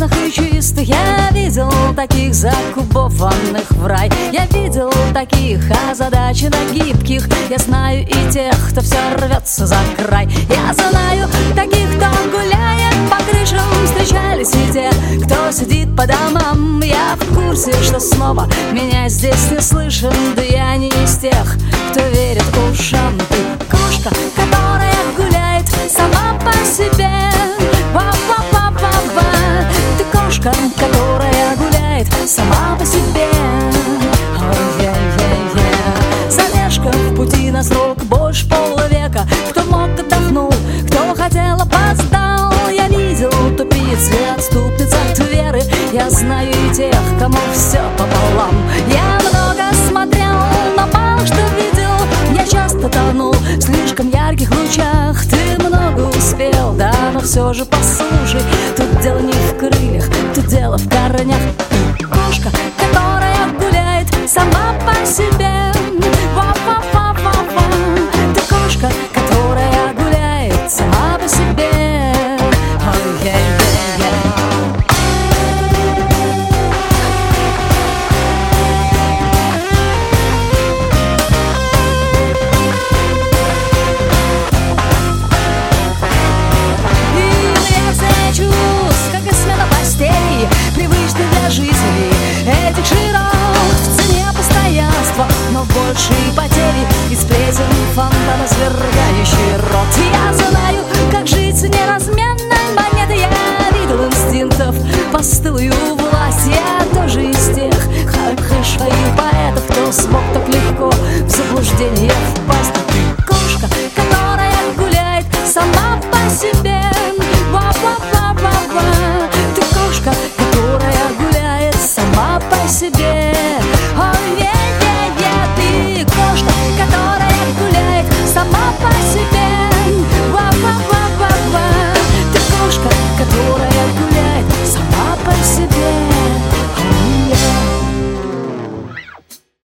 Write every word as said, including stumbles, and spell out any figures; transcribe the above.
ясных и чистых. Я видел таких закубованных в рай. Я видел таких озадаченных гибких. Я знаю и тех, кто все рвется за край. Я знаю таких, кто гуляет по крышам. Встречались и те, кто сидит по домам. Я в курсе, что снова меня здесь не слышен. Да я не из тех, кто верит ушам. Ты кошка, которая гуляет сама по себе. Ва-ва-ва-ва-ва. Ты кошка, которая гуляет сама по себе. Ой-е-е-е. Задержка в пути на срок больше полвека. Кто мог, отдохнул, кто хотел, опоздал. Я видел тупиц и отступниц от веры. Я знаю и тех, кому все пополам. Я много смотрел, но мало что видел. Я часто тонул в слишком ярких лучах. Ты много успел, да, но все же послушай. Тут дело не в крыльях, тут дело в корнях. Кошка, которая гуляет сама по себе.